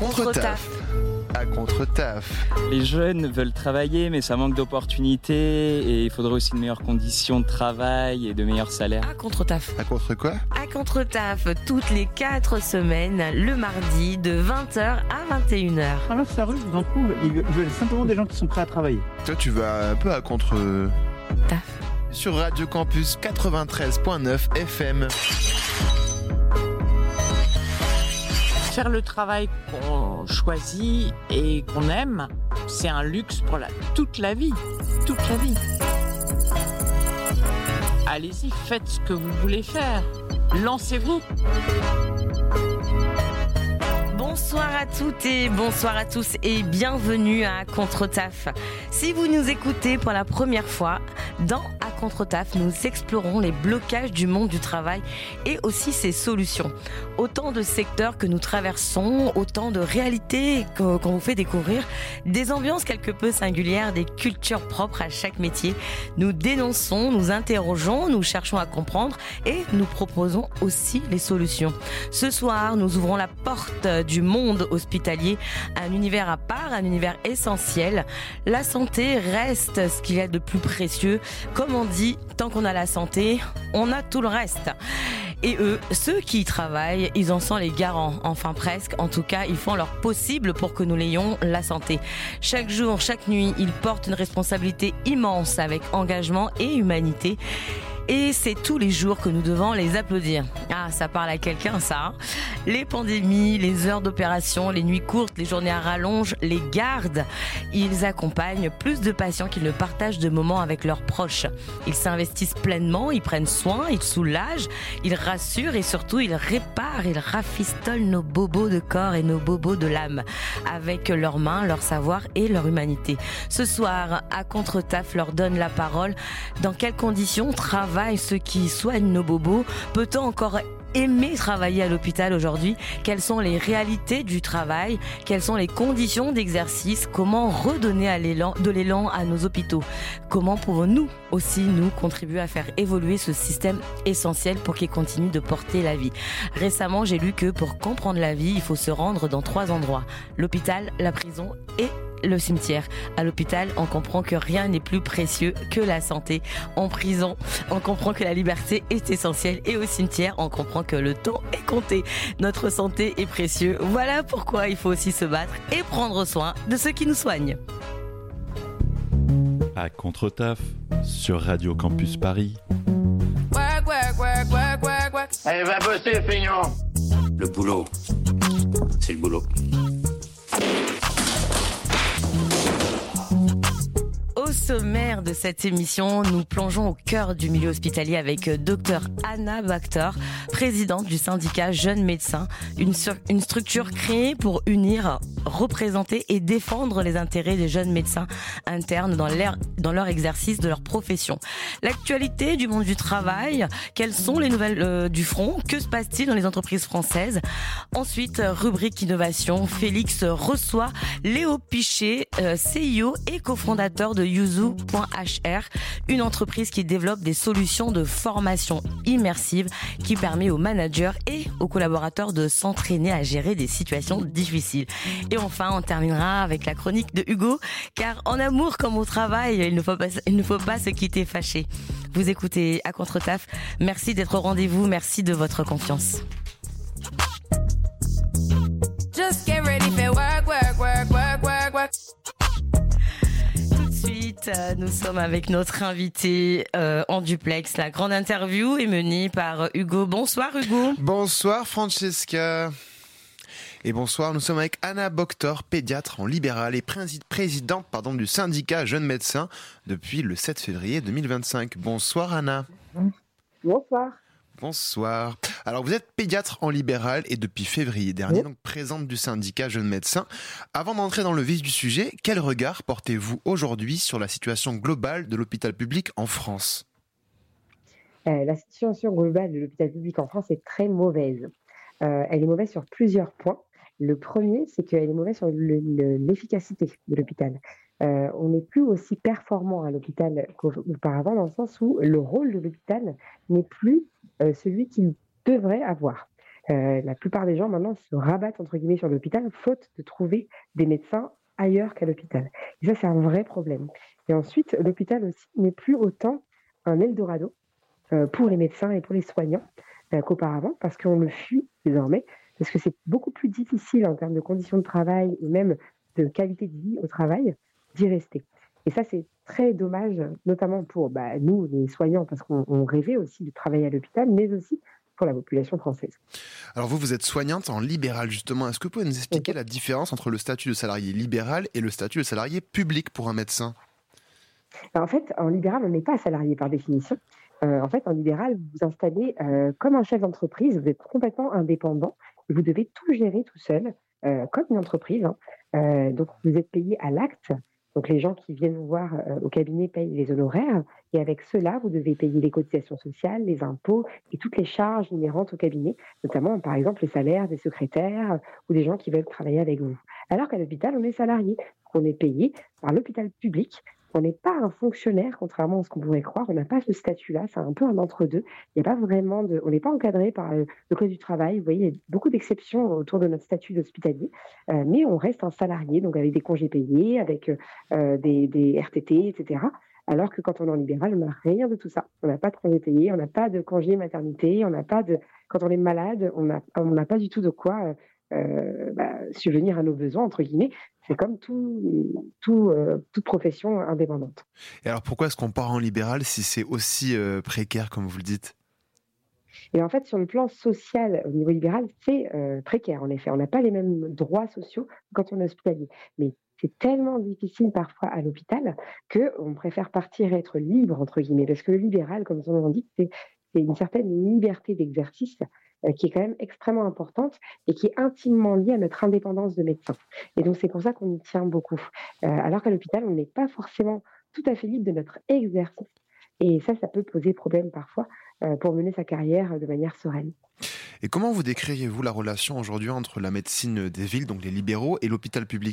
contre-taf. À contre-taf. Les jeunes veulent travailler, mais ça manque d'opportunités et il faudrait aussi de meilleures conditions de travail et de meilleurs salaires. À contre-taf. À contre quoi ? À contre-taf, toutes les 4 semaines, le mardi, de 20h à 21h. Ah là, ça russe, d'un coup, ils veulent simplement des gens qui sont prêts à travailler. Toi, tu vas un peu à contre-taf. Sur Radio Campus 93.9 FM. Faire le travail qu'on choisit et qu'on aime, c'est un luxe pour toute la vie. Toute la vie. Allez-y, faites ce que vous voulez faire. Lancez-vous. Bonsoir à toutes et bonsoir à tous et bienvenue à Contre-Taf. Si vous nous écoutez pour la première fois, dans À Contre-Taf, nous explorons les blocages du monde du travail et aussi ses solutions. Autant de secteurs que nous traversons, autant de réalités qu'on vous fait découvrir, des ambiances quelque peu singulières, des cultures propres à chaque métier. Nous dénonçons, nous interrogeons, nous cherchons à comprendre et nous proposons aussi les solutions. Ce soir, nous ouvrons la porte du monde hospitalier, un univers à part, un univers essentiel. La santé reste ce qu'il y a de plus précieux. Comme on dit, tant qu'on a la santé, on a tout le reste. Et eux, ceux qui y travaillent, ils en sont les garants, enfin presque. En tout cas, ils font leur possible pour que nous l'ayons, la santé. Chaque jour, chaque nuit, ils portent une responsabilité immense avec engagement et humanité. Et c'est tous les jours que nous devons les applaudir. Ah, ça parle à quelqu'un, ça. Hein. Les pandémies, les heures d'opération, les nuits courtes, les journées à rallonge, les gardes, ils accompagnent plus de patients qu'ils ne partagent de moments avec leurs proches. Ils s'investissent pleinement, ils prennent soin, ils soulagent, ils rassurent et surtout ils réparent, ils rafistolent nos bobos de corps et nos bobos de l'âme avec leurs mains, leur savoir et leur humanité. Ce soir, à Contre-Taf leur donne la parole. Dans quelles conditions travaillent ceux qui soignent nos bobos? Peut-on encore aimer travailler à l'hôpital aujourd'hui? Quelles sont les réalités du travail? Quelles sont les conditions d'exercice? Comment redonner de l'élan à nos hôpitaux? Comment pouvons-nous aussi nous contribuer à faire évoluer ce système essentiel pour qu'il continue de porter la vie? Récemment, j'ai lu que pour comprendre la vie, il faut se rendre dans 3 endroits: l'hôpital, la prison et le cimetière. À l'hôpital, on comprend que rien n'est plus précieux que la santé. En prison, on comprend que la liberté est essentielle. Et au cimetière, on comprend que le temps est compté. Notre santé est précieuse. Voilà pourquoi il faut aussi se battre et prendre soin de ceux qui nous soignent. À Contre-Taf, sur Radio Campus Paris. Allez, va bosser, feignant. Le boulot, c'est le boulot. Au sommaire de cette émission, nous plongeons au cœur du milieu hospitalier avec Dr Anna Bactor, présidente du syndicat Jeunes Médecins, une structure créée pour unir, représenter et défendre les intérêts des jeunes médecins internes dans leur exercice de leur profession. L'actualité du monde du travail, quelles sont les nouvelles du front, que se passe-t-il dans les entreprises françaises? Ensuite, rubrique innovation, Félix reçoit Léo Pichet, CIO et cofondateur de Yuzu.hr, une entreprise qui développe des solutions de formation immersive qui permet aux managers et aux collaborateurs de s'entraîner à gérer des situations difficiles. Et enfin, on terminera avec la chronique de Hugo, car en amour comme au travail, il ne faut pas se quitter fâché. Vous écoutez À Contre-Taf. Merci d'être au rendez-vous, merci de votre confiance. Just get ready for work, work, work, work, work, work. Nous sommes avec notre invité en duplex. La grande interview est menée par Hugo. Bonsoir Hugo. Bonsoir Francesca. Et bonsoir, nous sommes avec Anna Bactor, pédiatre en libéral et présidente du syndicat Jeunes Médecins depuis le 7 février 2025. Bonsoir Anna. Bonsoir. Bonsoir. Alors vous êtes pédiatre en libéral et depuis février dernier, donc présente du syndicat Jeunes Médecins. Avant d'entrer dans le vif du sujet, quel regard portez-vous aujourd'hui sur la situation globale de l'hôpital public en France ? La situation globale de l'hôpital public en France est très mauvaise. Elle est mauvaise sur plusieurs points. Le premier, c'est qu'elle est mauvaise sur l'efficacité de l'hôpital. On n'est plus aussi performant à l'hôpital qu'auparavant, dans le sens où le rôle de l'hôpital n'est plus celui qu'il devrait avoir. La plupart des gens maintenant se rabattent entre guillemets sur l'hôpital faute de trouver des médecins ailleurs qu'à l'hôpital. Et ça, c'est un vrai problème. Et ensuite, l'hôpital aussi n'est plus autant un Eldorado pour les médecins et pour les soignants qu'auparavant, parce qu'on le fuit désormais, parce que c'est beaucoup plus difficile en termes de conditions de travail et même de qualité de vie au travail d'y rester. Et ça, c'est très dommage, notamment pour nous, les soignants, parce qu'on rêvait aussi de travailler à l'hôpital, mais aussi pour la population française. Alors vous êtes soignante en libéral justement. Est-ce que vous pouvez nous expliquer la différence entre le statut de salarié libéral et le statut de salarié public pour un médecin ? En fait, en libéral, on n'est pas salarié par définition. En fait, en libéral, vous vous installez comme un chef d'entreprise, vous êtes complètement indépendant et vous devez tout gérer tout seul, comme une entreprise. Donc, vous êtes payé à l'acte. Donc, les gens qui viennent vous voir au cabinet payent les honoraires. Et avec cela, vous devez payer les cotisations sociales, les impôts et toutes les charges inhérentes au cabinet, notamment, par exemple, les salaires des secrétaires ou des gens qui veulent travailler avec vous. Alors qu'à l'hôpital, on est salarié. On est payé par l'hôpital public. On n'est pas un fonctionnaire, contrairement à ce qu'on pourrait croire. On n'a pas ce statut-là. C'est un peu un entre-deux. Il n'y a pas vraiment on n'est pas encadré par le Code du travail. Vous voyez, il y a beaucoup d'exceptions autour de notre statut d'hospitalier. Mais on reste un salarié, donc avec des congés payés, avec des RTT, etc. Alors que quand on est en libéral, on n'a rien de tout ça. On n'a pas de congés payés, on n'a pas de congé maternité, on n'a pas de... Quand on est malade, on n'a pas du tout de quoi subvenir à nos besoins, entre guillemets. C'est comme toute profession indépendante. Et alors pourquoi est-ce qu'on part en libéral si c'est aussi précaire comme vous le dites ? Et en fait, sur le plan social, au niveau libéral, c'est précaire en effet. On n'a pas les mêmes droits sociaux que quand on est hospitalier. Mais c'est tellement difficile parfois à l'hôpital qu'on préfère partir et être libre, entre guillemets. Parce que le libéral, comme son nom l'indique, c'est une certaine liberté d'exercice qui est quand même extrêmement importante et qui est intimement liée à notre indépendance de médecin. Et donc, c'est pour ça qu'on y tient beaucoup. Alors qu'à l'hôpital, on n'est pas forcément tout à fait libre de notre exercice. Et ça peut poser problème parfois pour mener sa carrière de manière sereine. Et comment vous décririez-vous la relation aujourd'hui entre la médecine des villes, donc les libéraux, et l'hôpital public ?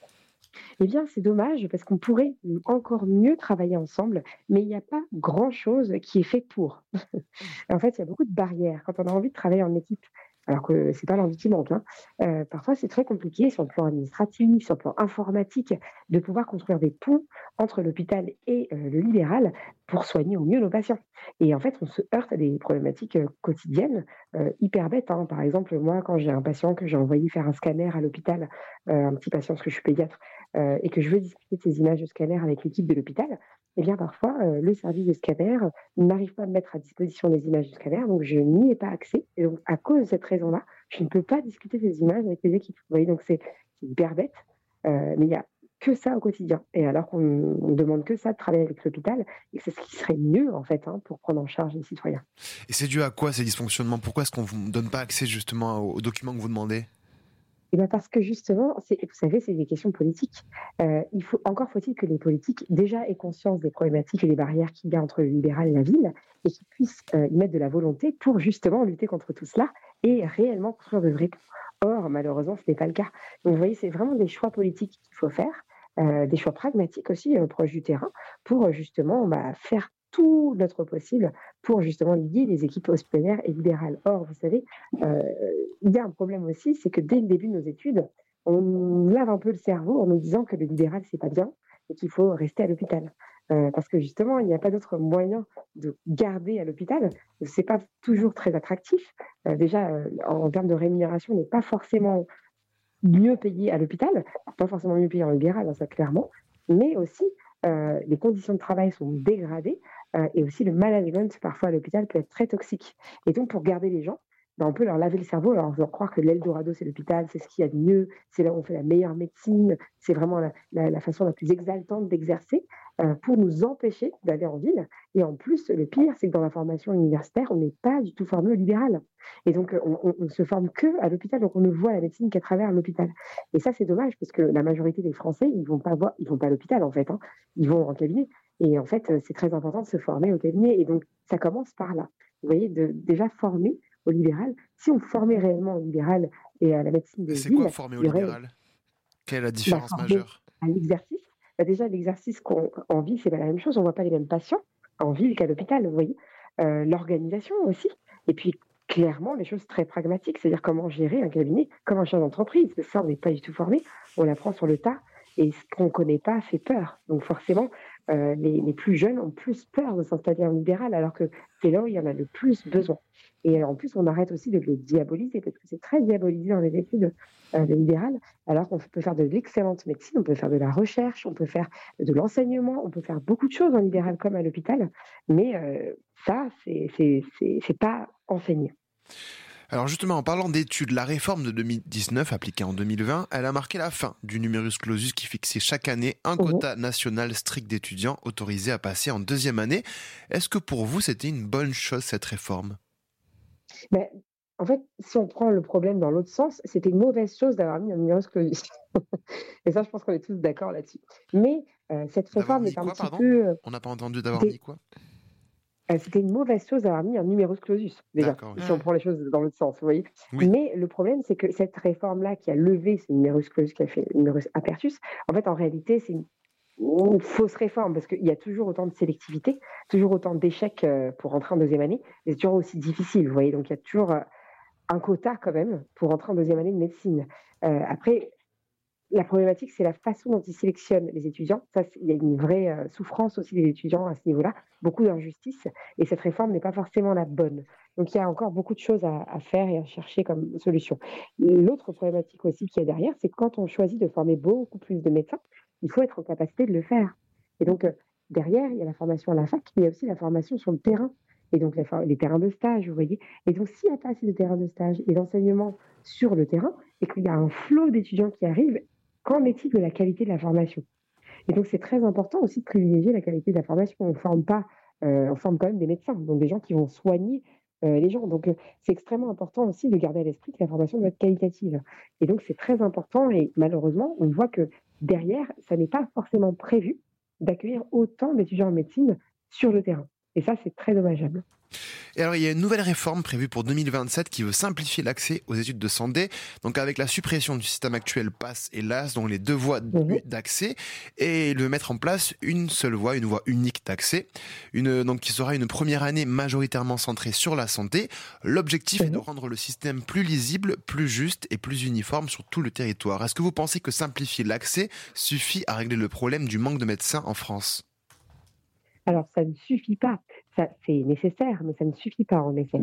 Eh bien, c'est dommage parce qu'on pourrait encore mieux travailler ensemble, mais il n'y a pas grand-chose qui est fait pour. En fait, il y a beaucoup de barrières. Quand on a envie de travailler en équipe, alors que ce n'est pas l'envie qui manque, parfois c'est très compliqué sur le plan administratif, sur le plan informatique, de pouvoir construire des ponts entre l'hôpital et le libéral pour soigner au mieux nos patients. Et en fait, on se heurte à des problématiques quotidiennes hyper bêtes. Par exemple, moi, quand j'ai un patient que j'ai envoyé faire un scanner à l'hôpital, un petit patient parce que je suis pédiatre, et que je veux discuter de ces images de scanner avec l'équipe de l'hôpital, eh bien parfois, le service de scanner n'arrive pas à me mettre à disposition des images de scanner, donc je n'y ai pas accès. Et donc, à cause de cette raison-là, je ne peux pas discuter ces images avec les équipes. Vous voyez, donc c'est hyper bête, mais il y a que ça au quotidien. Et alors qu'on ne demande que ça de travailler avec l'hôpital, et c'est ce qui serait mieux, en fait, pour prendre en charge les citoyens. Et c'est dû à quoi ces dysfonctionnements ? Pourquoi est-ce qu'on ne vous donne pas accès justement aux documents que vous demandez ? Eh bien parce que justement, vous savez, c'est des questions politiques. Faut-il que les politiques déjà aient conscience des problématiques et des barrières qu'il y a entre le libéral et la ville et qu'ils puissent y mettre de la volonté pour justement lutter contre tout cela et réellement construire de vrais ponts. Or, malheureusement, ce n'est pas le cas. Donc, vous voyez, c'est vraiment des choix politiques qu'il faut faire, des choix pragmatiques aussi, proches du terrain, pour justement faire tout notre possible pour justement lier les équipes hospitalières et libérales. Or, vous savez, il y a un problème aussi, c'est que dès le début de nos études, on lave un peu le cerveau en nous disant que le libéral, c'est pas bien et qu'il faut rester à l'hôpital. Parce que justement, il n'y a pas d'autre moyen de garder à l'hôpital. C'est pas toujours très attractif. Déjà, en termes de rémunération, on n'est pas forcément mieux payé à l'hôpital, pas forcément mieux payé en libéral, ça clairement, mais aussi les conditions de travail sont dégradées et aussi le management parfois à l'hôpital peut être très toxique. Et donc pour garder les gens, on peut leur laver le cerveau, leur faire croire que l'Eldorado c'est l'hôpital, c'est ce qu'il y a de mieux, c'est là où on fait la meilleure médecine, c'est vraiment la façon la plus exaltante d'exercer pour nous empêcher d'aller en ville. Et en plus, le pire, c'est que dans la formation universitaire, on n'est pas du tout formé au libéral. Et donc, on ne se forme que à l'hôpital, donc on ne voit la médecine qu'à travers l'hôpital. Et ça, c'est dommage, parce que la majorité des Français, ils vont pas à l'hôpital, en fait. Ils vont en cabinet. Et en fait, c'est très important de se former au cabinet. Et donc, ça commence par là. Vous voyez, déjà former au libéral. Si on formait réellement au libéral et à la médecine de ville... C'est quoi former au libéral ? Quelle est la différence majeure ? À l'exercice. Déjà, l'exercice en ville, c'est pas la même chose. On ne voit pas les mêmes patients en ville qu'à l'hôpital, vous voyez. L'organisation aussi. Et puis, clairement les choses très pragmatiques, c'est-à-dire comment gérer un cabinet, comment gérer une entreprise. Parce que ça, on n'est pas du tout formé, on l'apprend sur le tas. Et ce qu'on ne connaît pas fait peur. Donc forcément, les plus jeunes ont plus peur de s'installer en libéral, alors que c'est là où il y en a le plus besoin. Et en plus, on arrête aussi de le diaboliser, parce que c'est très diabolisé dans les études de libéral, alors qu'on peut faire de l'excellente médecine, on peut faire de la recherche, on peut faire de l'enseignement, on peut faire beaucoup de choses en libéral comme à l'hôpital, mais ça, c'est pas enseigné. Alors justement, en parlant d'études, la réforme de 2019 appliquée en 2020, elle a marqué la fin du numerus clausus qui fixait chaque année un quota national strict d'étudiants autorisés à passer en deuxième année. Est-ce que pour vous, c'était une bonne chose cette réforme ? En fait, si on prend le problème dans l'autre sens, c'était une mauvaise chose d'avoir mis un numerus clausus. Et ça, je pense qu'on est tous d'accord là-dessus. Mais cette réforme est un petit peu... On n'a pas entendu d'avoir mis quoi ? C'était une mauvaise chose d'avoir mis un numerus clausus, déjà, si on prend les choses dans l'autre sens, vous voyez. Oui. Mais le problème, c'est que cette réforme-là qui a levé ce numerus clausus, qui a fait le numerus apertus, en fait, en réalité, c'est une fausse réforme, parce qu'il y a toujours autant de sélectivité, toujours autant d'échecs pour rentrer en deuxième année, et c'est toujours aussi difficile, vous voyez. Donc, il y a toujours un quota, quand même, pour rentrer en deuxième année de médecine. Après... La problématique, c'est la façon dont ils sélectionnent les étudiants. Ça, il y a une vraie souffrance aussi des étudiants à ce niveau-là, beaucoup d'injustice, et cette réforme n'est pas forcément la bonne. Donc, il y a encore beaucoup de choses à faire et à chercher comme solution. L'autre problématique aussi qu'il y a derrière, c'est que quand on choisit de former beaucoup plus de médecins, il faut être en capacité de le faire. Et donc, derrière, il y a la formation à la fac, mais il y a aussi la formation sur le terrain. Et donc, les terrains de stage, vous voyez. Et donc, s'il n'y a pas assez de terrains de stage et d'enseignement sur le terrain, et qu'il y a un flot d'étudiants qui arrivent, qu'en est-il de la qualité de la formation ? Et donc, c'est très important aussi de privilégier la qualité de la formation. On forme quand même des médecins, donc des gens qui vont soigner les gens. Donc, c'est extrêmement important aussi de garder à l'esprit que la formation doit être qualitative. Et donc, c'est très important. Et malheureusement, on voit que derrière, ça n'est pas forcément prévu d'accueillir autant d'étudiants en médecine sur le terrain. Et ça, c'est très dommageable. Et alors, il y a une nouvelle réforme prévue pour 2027 qui veut simplifier l'accès aux études de santé. Donc, avec la suppression du système actuel PASS et LAS, dont les deux voies d'accès, et le mettre en place une seule voie, une voie unique d'accès, donc qui sera une première année majoritairement centrée sur la santé. L'objectif est de rendre le système plus lisible, plus juste et plus uniforme sur tout le territoire. Est-ce que vous pensez que simplifier l'accès suffit à régler le problème du manque de médecins en France ? Alors, ça ne suffit pas. Ça, c'est nécessaire, mais ça ne suffit pas, en effet.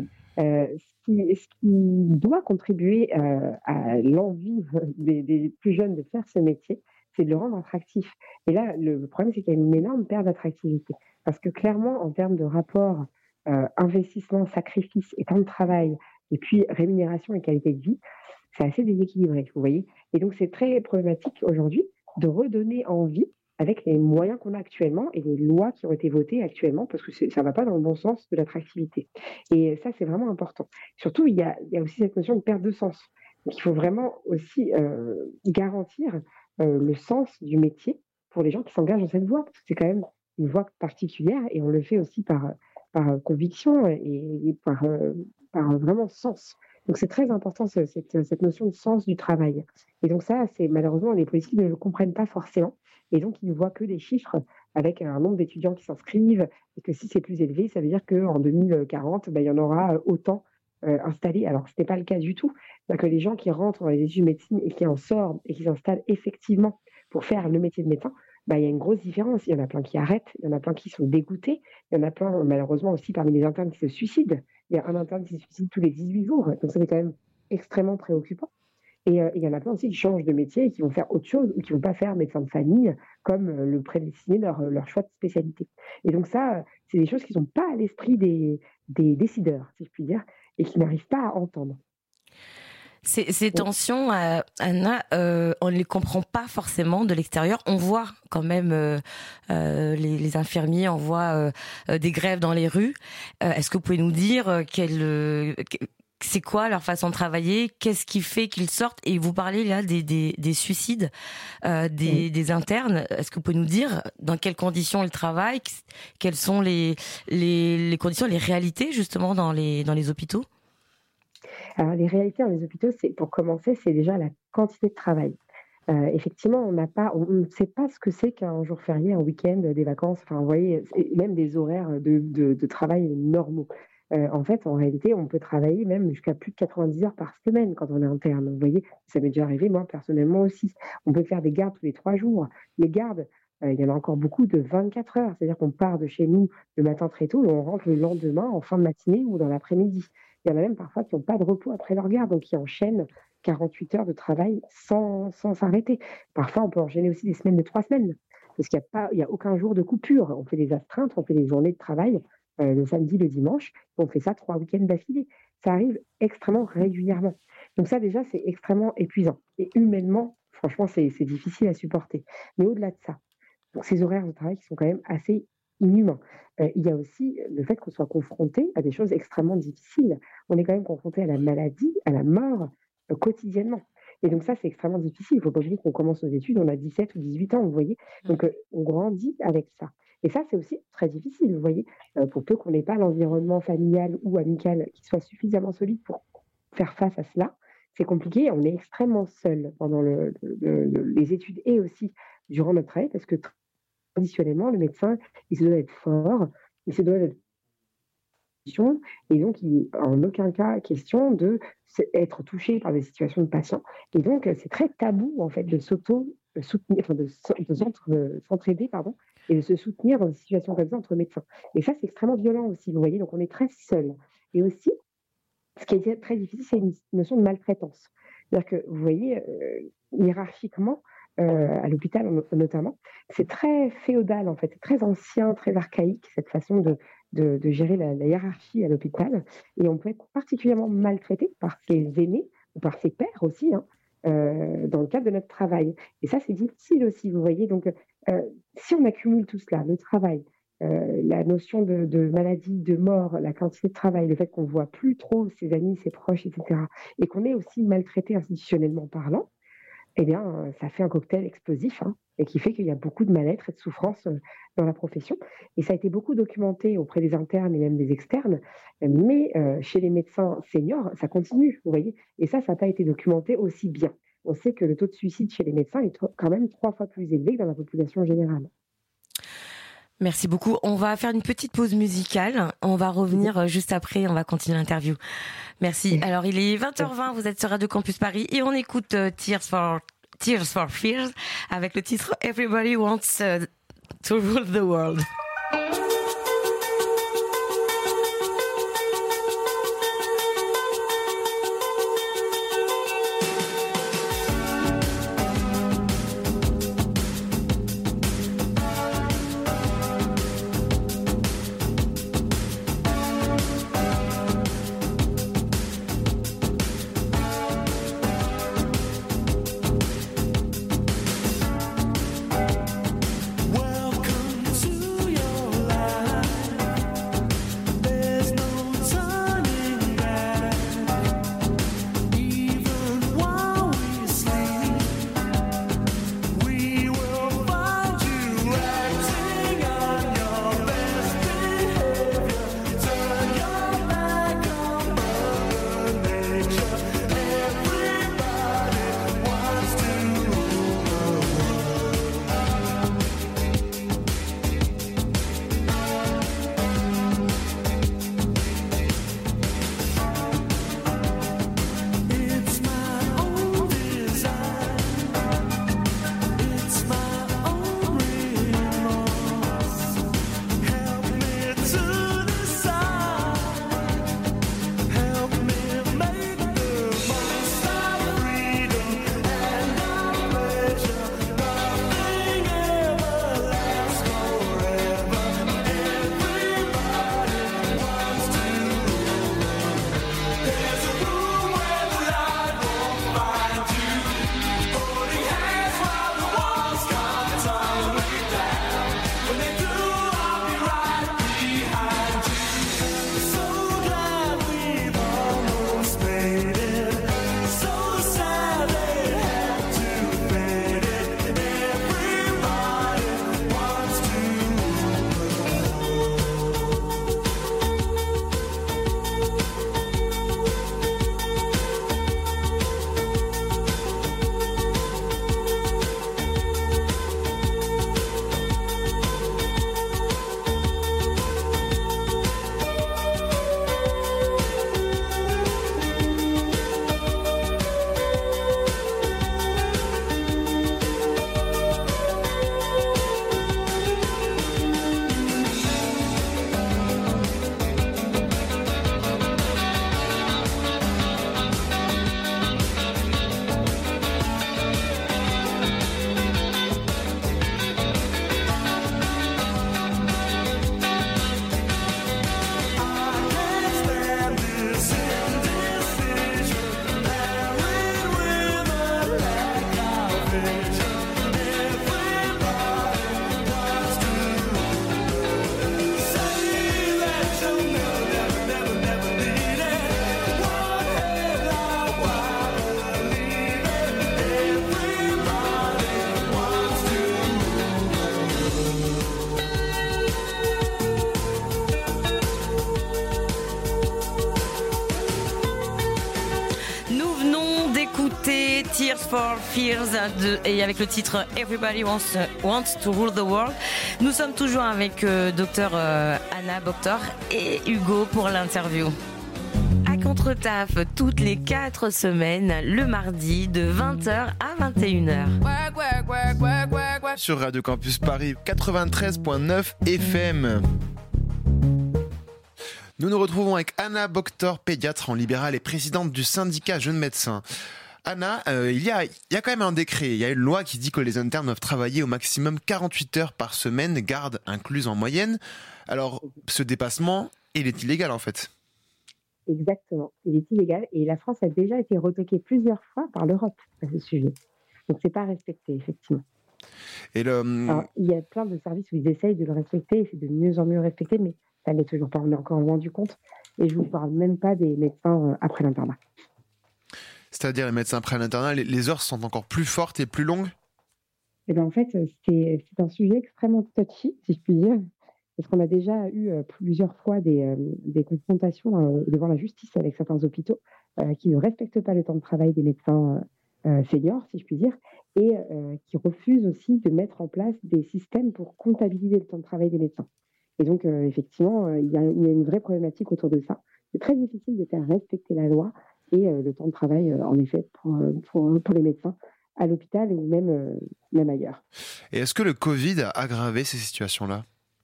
Ce qui doit contribuer à l'envie des plus jeunes de faire ce métier, c'est de le rendre attractif. Et là, le problème, c'est qu'il y a une énorme perte d'attractivité. Parce que clairement, en termes de rapport investissement, sacrifice et temps de travail, et puis rémunération et qualité de vie, c'est assez déséquilibré, vous voyez. Et donc, c'est très problématique aujourd'hui de redonner envie avec les moyens qu'on a actuellement et les lois qui ont été votées actuellement, parce que ça ne va pas dans le bon sens de l'attractivité. Et ça, c'est vraiment important. Surtout, il y a aussi cette notion de perte de sens. Donc, il faut vraiment aussi garantir le sens du métier pour les gens qui s'engagent dans cette voie, parce que c'est quand même une voie particulière, et on le fait aussi par conviction et par vraiment sens. Donc, c'est très important, cette notion de sens du travail. Et donc ça, c'est malheureusement, les politiques ne le comprennent pas forcément. Et donc, ils ne voient que des chiffres avec un nombre d'étudiants qui s'inscrivent, et que si c'est plus élevé, ça veut dire qu'en 2040, il y en aura autant installés. Alors, ce n'est pas le cas du tout. C'est-à-dire que les gens qui rentrent dans les études de médecine et qui en sortent et qui s'installent effectivement pour faire le métier de médecin, il y a une grosse différence. Il y en a plein qui arrêtent, il y en a plein qui sont dégoûtés, il y en a plein, malheureusement, aussi parmi les internes qui se suicident. Il y a un interne qui se suicide tous les 18 jours, donc ça c'est quand même extrêmement préoccupant. Et il y en a plein aussi qui changent de métier et qui vont faire autre chose, ou qui ne vont pas faire médecin de famille, comme le prédestiné leur choix de spécialité. Et donc ça, c'est des choses qui ne sont pas à l'esprit des décideurs, si je puis dire, et qui n'arrivent pas à entendre. Ces tensions, Anna, on ne les comprend pas forcément de l'extérieur. On voit quand même les infirmiers, on voit des grèves dans les rues. Est-ce que vous pouvez nous dire c'est quoi leur façon de travailler? Qu'est-ce qui fait qu'ils sortent? Et vous parlez là des suicides des internes. Est-ce que vous pouvez nous dire dans quelles conditions ils travaillent? Quelles sont les conditions, les réalités justement dans les hôpitaux? Alors, les réalités dans les hôpitaux, pour commencer, c'est déjà la quantité de travail. Effectivement, on ne sait pas ce que c'est qu'un jour férié, un week-end, des vacances, enfin, vous voyez, même des horaires de travail normaux. En fait, en réalité, on peut travailler même jusqu'à plus de 90 heures par semaine quand on est interne. Vous voyez, ça m'est déjà arrivé, moi, personnellement aussi. On peut faire des gardes tous les 3 jours. Les gardes, il y en a encore beaucoup de 24 heures. C'est-à-dire qu'on part de chez nous le matin très tôt et on rentre le lendemain en fin de matinée ou dans l'après-midi. Il y en a même parfois qui n'ont pas de repos après leur garde, donc qui enchaînent 48 heures de travail sans s'arrêter. Parfois, on peut enchaîner aussi des semaines de 3 semaines, parce qu'il n'y a aucun jour de coupure. On fait des astreintes, on fait des journées de travail le samedi, le dimanche, on fait ça 3 week-ends d'affilée. Ça arrive extrêmement régulièrement. Donc ça, déjà, c'est extrêmement épuisant. Et humainement, franchement, c'est difficile à supporter. Mais au-delà de ça, donc ces horaires de travail qui sont quand même assez inhumains. Il y a aussi le fait qu'on soit confronté à des choses extrêmement difficiles. On est quand même confronté à la maladie, à la mort, quotidiennement. Et donc ça, c'est extrêmement difficile. Il ne faut pas oublier qu'on commence nos études, on a 17 ou 18 ans, vous voyez. Donc on grandit avec ça. Et ça, c'est aussi très difficile, vous voyez, pour peu qu'on n'ait pas l'environnement familial ou amical qui soit suffisamment solide pour faire face à cela. C'est compliqué, on est extrêmement seul pendant les études et aussi durant notre travail, parce que traditionnellement, le médecin, il se doit être fort, il se doit être et donc il n'est en aucun cas question d'être touché par des situations de patients. Et donc, c'est très tabou, en fait, de s'auto-soutenir, enfin, de s'entraider, et de se soutenir dans des situations comme ça entre médecins. Et ça, c'est extrêmement violent aussi, vous voyez, donc on est très seul. Et aussi, ce qui est très difficile, c'est une notion de maltraitance. C'est-à-dire que, vous voyez, hiérarchiquement, à l'hôpital notamment, c'est très féodal, en fait, c'est très ancien, très archaïque, cette façon de gérer la hiérarchie à l'hôpital. Et on peut être particulièrement maltraité par ses aînés, ou par ses pairs aussi, dans le cadre de notre travail. Et ça, c'est difficile aussi, vous voyez. Donc, si on accumule tout cela, le travail, la notion de maladie, de mort, la quantité de travail, le fait qu'on ne voit plus trop ses amis, ses proches, etc., et qu'on est aussi maltraité institutionnellement parlant, eh bien, ça fait un cocktail explosif, et qui fait qu'il y a beaucoup de mal-être et de souffrance dans la profession. Et ça a été beaucoup documenté auprès des internes et même des externes, mais chez les médecins seniors, ça continue, vous voyez. Et ça n'a pas été documenté aussi bien. On sait que le taux de suicide chez les médecins est quand même 3 fois plus élevé que dans la population générale. Merci beaucoup. On va faire une petite pause musicale. On va revenir juste après. On va continuer l'interview. Merci. Alors, il est 20h20. Vous êtes sur Radio Campus Paris et on écoute Tears for Fears avec le titre Everybody Wants to Rule the World. Welcome to your life. d'écouter Tears for Fears et avec le titre Everybody Wants to Rule the World. Nous sommes toujours avec Dr Anna Boktor et Hugo pour l'interview. À Contre-Taf, toutes les 4 semaines, le mardi de 20h à 21h. Sur Radio Campus Paris 93.9 FM. Nous nous retrouvons avec Anna Boktor, pédiatre en libéral et présidente du syndicat Jeunes Médecins. Anna, il y a quand même un décret, il y a une loi qui dit que les internes doivent travailler au maximum 48 heures par semaine, garde incluse en moyenne. Alors, ce dépassement, il est illégal en fait. Exactement, il est illégal et la France a déjà été retoquée plusieurs fois par l'Europe à ce sujet. Donc, c'est pas respecté, effectivement. Alors, il y a plein de services où ils essayent de le respecter et c'est de mieux en mieux respecté, mais ça n'est toujours pas, on est encore loin du compte. Et je ne vous parle même pas des médecins après l'internat. C'est-à-dire les médecins après l'internat, les heures sont encore plus fortes et plus longues ? Et bien en fait, c'est un sujet extrêmement touchy, si je puis dire, parce qu'on a déjà eu plusieurs fois des confrontations devant la justice avec certains hôpitaux qui ne respectent pas le temps de travail des médecins seniors, si je puis dire, et qui refusent aussi de mettre en place des systèmes pour comptabiliser le temps de travail des médecins. Et donc, effectivement, il y a une vraie problématique autour de ça. C'est très difficile de faire respecter la loi et le temps de travail, en effet, pour les médecins à l'hôpital ou même ailleurs. Et est-ce que le Covid a aggravé ces situations-là ?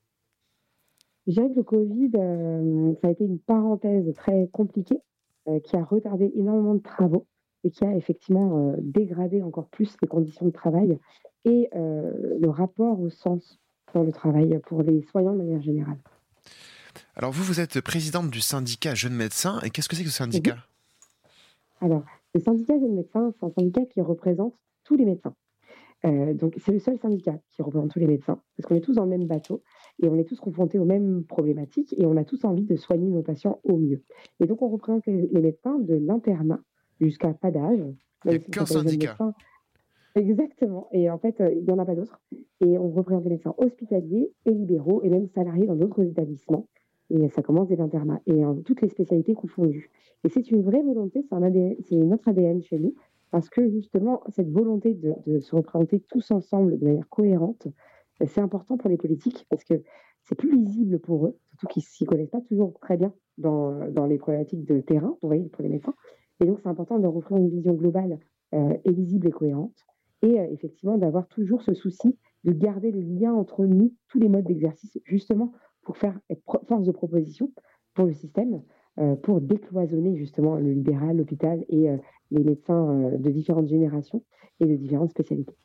Je dirais que le Covid, ça a été une parenthèse très compliquée qui a retardé énormément de travaux et qui a effectivement dégradé encore plus les conditions de travail et le rapport au sens dans le travail pour les soignants de manière générale. Alors vous êtes présidente du syndicat Jeunes Médecins, et qu'est-ce que c'est que ce syndicat ? Alors, le syndicat Jeunes Médecins, c'est un syndicat qui représente tous les médecins. Donc c'est le seul syndicat qui représente tous les médecins, parce qu'on est tous dans le même bateau, et on est tous confrontés aux mêmes problématiques, et on a tous envie de soigner nos patients au mieux. Et donc on représente les médecins de l'internat jusqu'à pas d'âge. Il n'y a qu'un syndicat. Exactement. Et en fait, il n'y en a pas d'autres. Et on représente les médecins hospitaliers et libéraux et même salariés dans d'autres établissements. Et ça commence dès l'internat. Et toutes les spécialités confondues. Et c'est une vraie volonté, c'est notre ADN chez nous, parce que justement, cette volonté de se représenter tous ensemble de manière cohérente, c'est important pour les politiques, parce que c'est plus lisible pour eux, surtout qu'ils ne s'y connaissent pas toujours très bien dans les problématiques de terrain, vous voyez, pour les médecins. Et donc, c'est important de leur offrir une vision globale et lisible et cohérente. Et effectivement, d'avoir toujours ce souci de garder le lien entre nous, tous les modes d'exercice, justement pour faire être force de proposition pour le système, pour décloisonner justement le libéral, l'hôpital et les médecins de différentes générations et de différentes spécialités.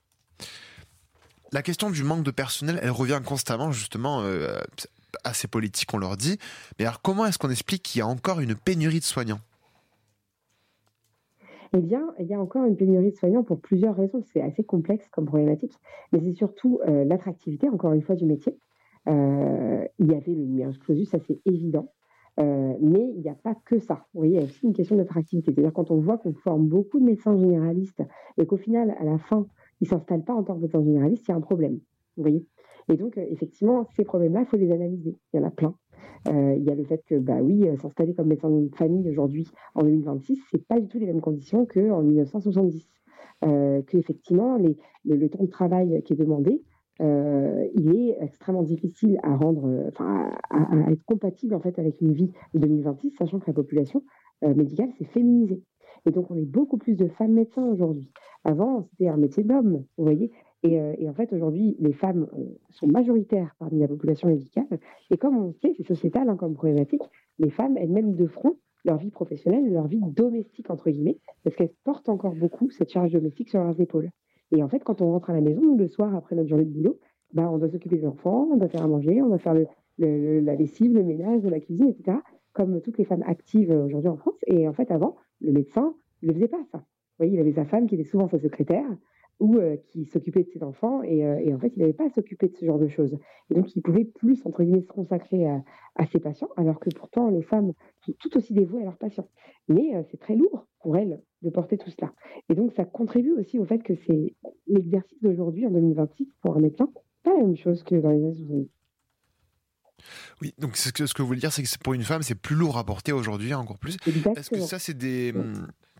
La question du manque de personnel, elle revient constamment justement à ces politiques, on leur dit. Mais alors comment est-ce qu'on explique qu'il y a encore une pénurie de soignants ? Eh bien, il y a encore une pénurie de soignants pour plusieurs raisons. C'est assez complexe comme problématique, mais c'est surtout l'attractivité, encore une fois, du métier. Il y avait le numerus clausus, ça c'est évident, mais il n'y a pas que ça. Vous voyez, il y a aussi une question d'attractivité. C'est-à-dire quand on voit qu'on forme beaucoup de médecins généralistes et qu'au final, à la fin, ils ne s'installent pas en tant que médecins généralistes, il y a un problème. Vous voyez ? Et donc, effectivement, ces problèmes-là, il faut les analyser. Il y en a plein. Il y a le fait que, s'installer comme médecin de famille aujourd'hui, en 2026, ce n'est pas du tout les mêmes conditions qu'en 1970. Qu'effectivement, le temps de travail qui est demandé, il est extrêmement difficile à rendre, à être compatible en fait avec une vie de 2026, sachant que la population médicale s'est féminisée. Et donc, on est beaucoup plus de femmes médecins aujourd'hui. Avant, c'était un métier d'homme, vous voyez. Et en fait, aujourd'hui, les femmes sont majoritaires parmi la population médicale. Et comme on sait, c'est sociétal comme problématique, les femmes, elles mènent de front leur vie professionnelle, leur vie domestique, entre guillemets, parce qu'elles portent encore beaucoup cette charge domestique sur leurs épaules. Et en fait, quand on rentre à la maison, le soir, après notre journée de boulot, on doit s'occuper des enfants, on doit faire à manger, on doit faire la lessive, le ménage, la cuisine, etc., comme toutes les femmes actives aujourd'hui en France. Et en fait, avant, le médecin ne faisait pas ça. Vous voyez, il avait sa femme qui était souvent sa secrétaire, ou qui s'occupait de ses enfants, et en fait, il n'avait pas à s'occuper de ce genre de choses. Et donc, il pouvait plus, entre guillemets, se consacrer à ses patients, alors que pourtant, les femmes sont tout aussi dévouées à leurs patients. Mais c'est très lourd pour elles de porter tout cela. Et donc, ça contribue aussi au fait que c'est l'exercice d'aujourd'hui, en 2026, pour un médecin, pas la même chose que dans les années 70. Oui, donc ce que vous voulez dire, c'est que pour une femme, c'est plus lourd à porter aujourd'hui, encore plus. Exactement. Est-ce que ça, c'est des...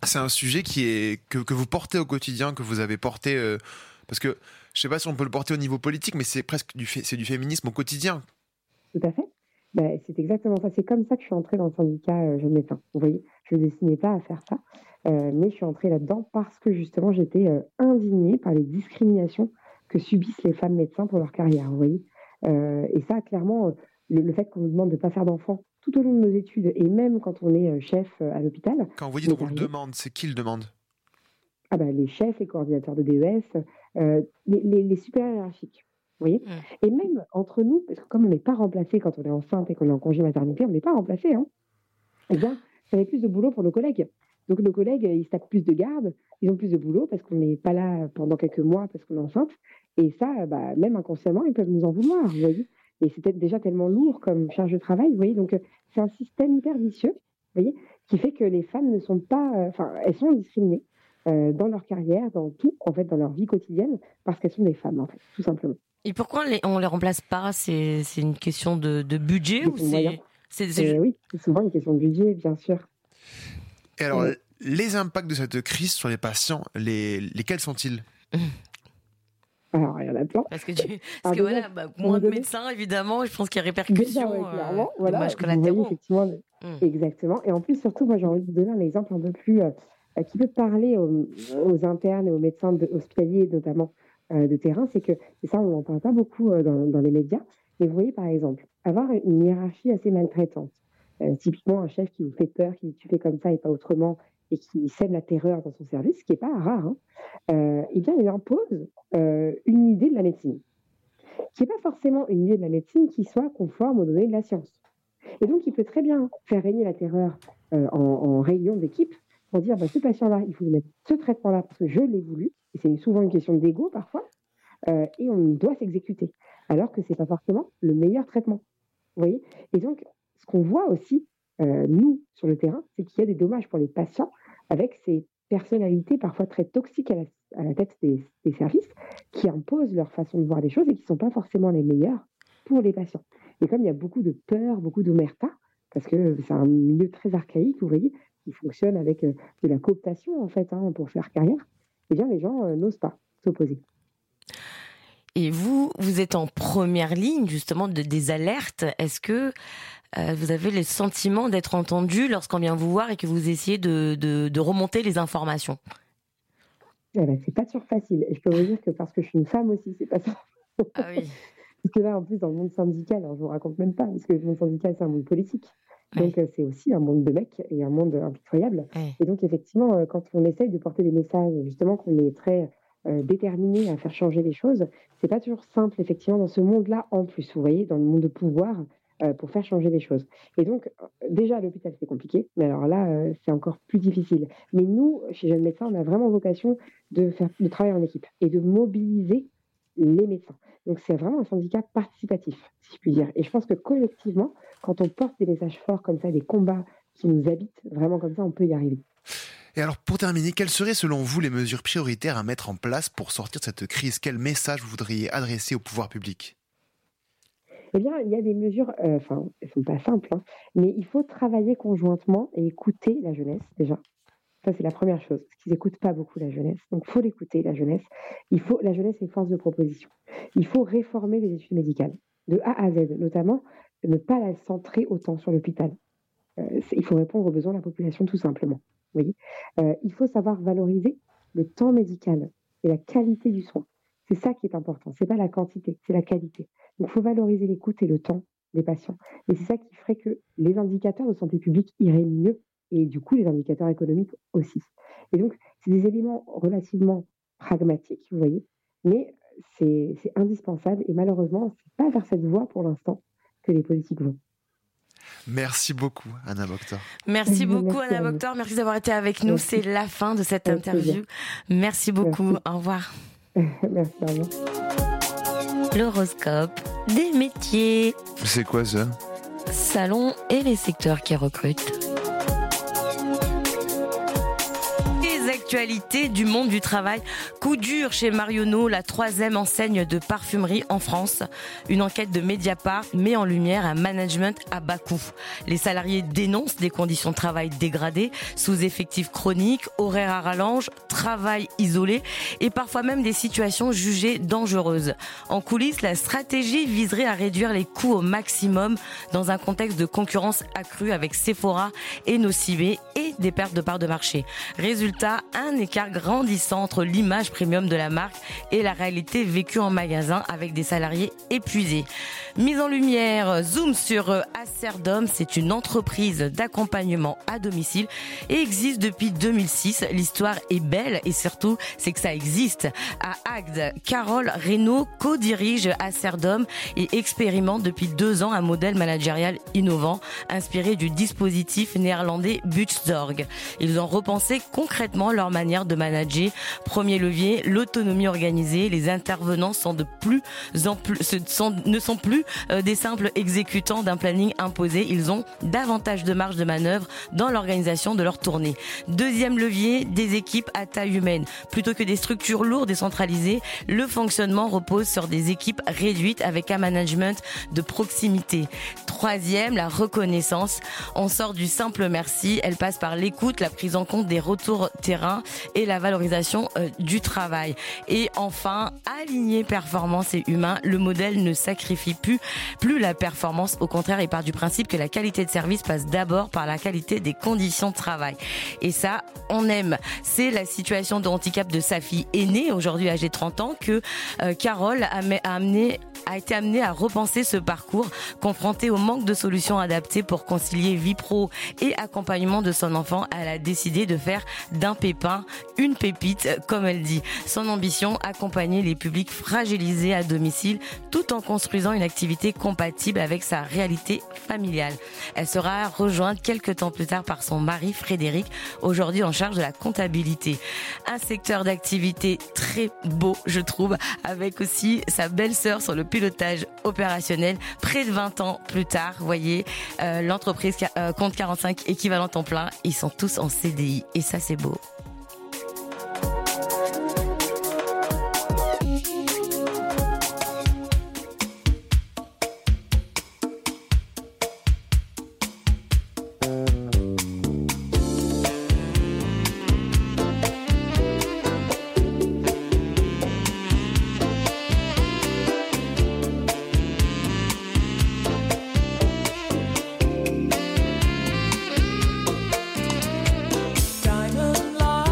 c'est un sujet que vous portez au quotidien, que vous avez porté, parce que je ne sais pas si on peut le porter au niveau politique, mais c'est presque du féminisme au quotidien. Tout à fait. C'est exactement ça. C'est comme ça que je suis entrée dans le syndicat Jeunes Médecins. Vous voyez, je ne destinais pas à faire ça, mais je suis entrée là-dedans parce que justement, j'étais indignée par les discriminations que subissent les femmes médecins pour leur carrière. Vous voyez, et ça, clairement, le fait qu'on nous demande de ne pas faire d'enfants tout au long de nos études, et même quand on est chef à l'hôpital. Quand vous dites qu'on le demande, c'est qui le demande ? Les chefs, les coordinateurs de DES, les supérieurs hiérarchiques. Vous voyez ? Et même entre nous, parce que comme on n'est pas remplacé quand on est enceinte et qu'on est en congé maternité, on n'est pas remplacé. Eh bien, ça fait plus de boulot pour nos collègues. Donc nos collègues, ils se tapent plus de garde, ils ont plus de boulot parce qu'on n'est pas là pendant quelques mois parce qu'on est enceinte. Et ça, même inconsciemment, ils peuvent nous en vouloir. Vous voyez ? Et c'est peut-être déjà tellement lourd comme charge de travail. Vous voyez ? Donc c'est un système hyper vicieux, vous voyez, qui fait que les femmes ne sont pas, elles sont discriminées dans leur carrière, dans tout, en fait, dans leur vie quotidienne, parce qu'elles sont des femmes, en fait, tout simplement. Et pourquoi on les remplace pas ? C'est une question de budget ou c'est... Oui, c'est souvent une question de budget, bien sûr. Et alors, les impacts de cette crise sur les patients, lesquels sont-ils ? Alors, il y en a plein. Parce que moins de médecins, évidemment, je pense qu'il y a répercussions, dommages collatéraux. Effectivement, exactement. Et en plus, surtout, moi, j'ai envie de vous donner un exemple un peu plus qui peut parler aux internes et aux médecins hospitaliers, notamment de terrain, c'est que, et ça, on n'en parle pas beaucoup dans les médias, mais vous voyez, par exemple, avoir une hiérarchie assez maltraitante, typiquement un chef qui vous fait peur, qui dit tu fais comme ça et pas autrement, et qui sème la terreur dans son service, ce qui n'est pas rare, eh bien, il impose une idée de la médecine, qui n'est pas forcément une idée de la médecine qui soit conforme aux données de la science. Et donc, il peut très bien faire régner la terreur en réunion d'équipe pour dire ce patient-là, il faut lui mettre ce traitement-là parce que je l'ai voulu, et c'est souvent une question d'ego parfois, et on doit s'exécuter, alors que ce n'est pas forcément le meilleur traitement. Vous voyez ? Et donc, ce qu'on voit aussi, nous, sur le terrain, c'est qu'il y a des dommages pour les patients avec ces personnalités parfois très toxiques à la tête des services qui imposent leur façon de voir les choses et qui ne sont pas forcément les meilleures pour les patients. Et comme il y a beaucoup de peur, beaucoup d'omerta, parce que c'est un milieu très archaïque, vous voyez, qui fonctionne avec de la cooptation, en fait, pour faire carrière, eh bien, les gens n'osent pas s'opposer. Et vous êtes en première ligne, justement, des alertes. Est-ce que vous avez le sentiment d'être entendu lorsqu'on vient vous voir et que vous essayez de remonter les informations ? C'est pas toujours facile. Et je peux vous dire que parce que je suis une femme aussi, c'est pas ça. Ah oui. Parce que là, en plus, dans le monde syndical, alors je vous raconte même pas, parce que le monde syndical, c'est un monde politique. Donc, c'est aussi un monde de mecs et un monde impitoyable. Oui. Et donc, effectivement, quand on essaye de porter des messages, justement, qu'on est très déterminé à faire changer les choses, c'est pas toujours simple, effectivement, dans ce monde-là, en plus, vous voyez, dans le monde de pouvoir, pour faire changer les choses. Et donc, déjà, à l'hôpital, c'est compliqué, mais alors là, c'est encore plus difficile. Mais nous, chez Jeunes Médecins, on a vraiment vocation de travailler en équipe et de mobiliser les médecins. Donc, c'est vraiment un syndicat participatif, si je puis dire. Et je pense que collectivement, quand on porte des messages forts comme ça, des combats qui nous habitent, vraiment comme ça, on peut y arriver. Et alors, pour terminer, quelles seraient selon vous les mesures prioritaires à mettre en place pour sortir de cette crise ? Quel message vous voudriez adresser au pouvoir public ? Eh bien, il y a des mesures, elles ne sont pas simples, mais il faut travailler conjointement et écouter la jeunesse, déjà. Ça, c'est la première chose, parce qu'ils n'écoutent pas beaucoup la jeunesse. Donc, il faut l'écouter, la jeunesse. La jeunesse est force de proposition. Il faut réformer les études médicales, de A à Z, notamment ne pas la centrer autant sur l'hôpital. Il faut répondre aux besoins de la population, tout simplement. Oui. Il faut savoir valoriser le temps médical et la qualité du soin. C'est ça qui est important. Ce n'est pas la quantité, c'est la qualité. Donc, il faut valoriser l'écoute et le temps des patients. Et c'est ça qui ferait que les indicateurs de santé publique iraient mieux et du coup, les indicateurs économiques aussi. Et donc, c'est des éléments relativement pragmatiques, vous voyez, mais c'est indispensable et malheureusement, ce n'est pas vers cette voie pour l'instant que les politiques vont. Merci beaucoup, Anna Boctor. Merci beaucoup, Anna Boctor. Merci d'avoir été avec nous. C'est la fin de cette interview. Merci beaucoup. Merci. Au revoir. Merci, au revoir. L'horoscope des métiers. C'est quoi ça ? Salon et les secteurs qui recrutent. actualités du monde du travail. Coup dur chez Marionnaud, la 3e enseigne de parfumerie en France. Une enquête de Mediapart met en lumière un management à bas coût. Les salariés dénoncent des conditions de travail dégradées, sous-effectifs chroniques, horaires à rallonge, travail isolé et parfois même des situations jugées dangereuses. En coulisses, la stratégie viserait à réduire les coûts au maximum dans un contexte de concurrence accrue avec Sephora et Nocibé et des pertes de parts de marché. Résultat, un écart grandissant entre l'image premium de la marque et la réalité vécue en magasin avec des salariés épuisés. Mise en lumière, zoom sur Acerdom, c'est une entreprise d'accompagnement à domicile et existe depuis 2006. L'histoire est belle et surtout, c'est que ça existe. À Agde, Carole Reynaud co-dirige Acerdom et expérimente depuis 2 ans un modèle managérial innovant inspiré du dispositif néerlandais Buurtzorg. Ils ont repensé concrètement leur manière de manager. Premier levier, l'autonomie organisée. Les intervenants ne sont plus des simples exécutants d'un planning imposé. Ils ont davantage de marge de manœuvre dans l'organisation de leur tournée. Deuxième levier, des équipes à taille humaine. Plutôt que des structures lourdes et centralisées, le fonctionnement repose sur des équipes réduites avec un management de proximité. Troisième, la reconnaissance. On sort du simple merci. Elle passe par l'écoute, la prise en compte des retours terrain et la valorisation du travail. Et enfin, aligner performance et humain. Le modèle ne sacrifie plus la performance. Au contraire, il part du principe que la qualité de service passe d'abord par la qualité des conditions de travail. Et ça, on aime. C'est la situation de handicap de sa fille aînée, aujourd'hui âgée de 30 ans, que Carole a été amenée à repenser ce parcours. Confrontée au manque de solutions adaptées pour concilier vie pro et accompagnement de son enfant, elle a décidé de faire d'un pépin une pépite, comme elle dit. Son ambition, accompagner les publics fragilisés à domicile tout en construisant une activité compatible avec sa réalité familiale. Elle sera rejointe quelques temps plus tard par son mari Frédéric, aujourd'hui en charge de la comptabilité. Un secteur d'activité très beau, je trouve, avec aussi sa belle-sœur sur le pilotage opérationnel. Près de 20 ans plus tard, vous voyez, l'entreprise compte 45 équivalents temps plein. Ils sont tous en CDI et ça, c'est beau. Diamond light.